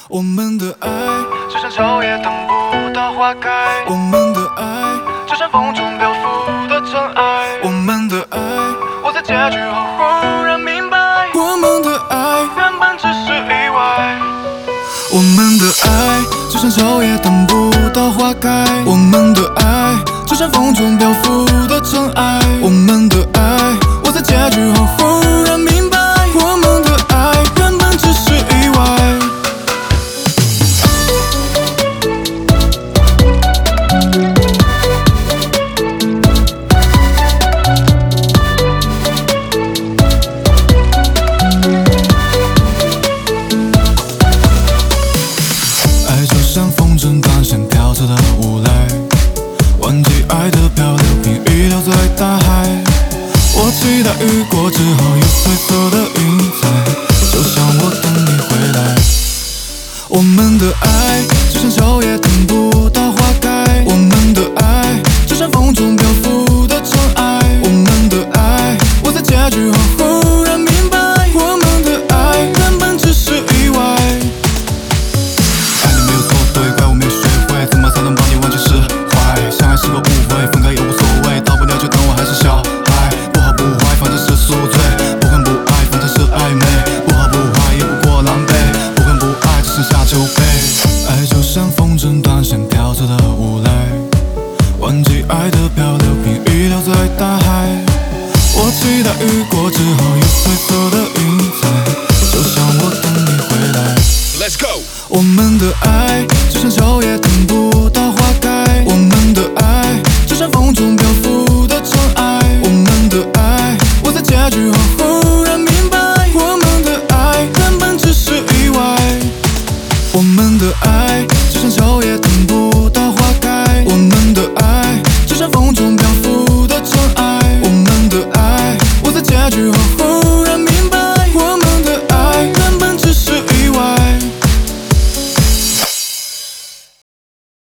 我们的爱就像秋叶等不到花开， 我们的爱就像风中漂浮的尘埃。 我们的爱我在结局后忽然明白， 我们的爱原本只是意外。 我们的爱就像秋叶等不到花开，我们的爱就像风中漂浮的尘埃。我们的爱，我在结局后忽然明白，我们的爱原本只是意外。爱就像风筝断线跳着的无赖，忘记爱的漂流瓶遗留在大海。我期待雨过之后有褪色的云彩，就像我等你回来。我们的爱就像秋叶等不到花开，我们的爱就像风中漂浮的尘埃。我们的爱，我在结局后忽然明白，我们的爱原本只是意外。爱你没有错对，怪我没有学会怎么才能把你忘记释怀。相爱是个误会，分开也无所谓，到不了就当我还是小孩。不好不坏，反正是宿醉；不恨不爱，反正是暧昧。不好不坏，也不过狼狈；不恨不爱，只剩下酒杯。爱就像风筝断线跳着的无赖，忘记爱的漂流瓶遗留在大海。我期待雨过之后有褪色的云彩，就像我等你回来。 Let's go。 我们的爱就像秋叶等不到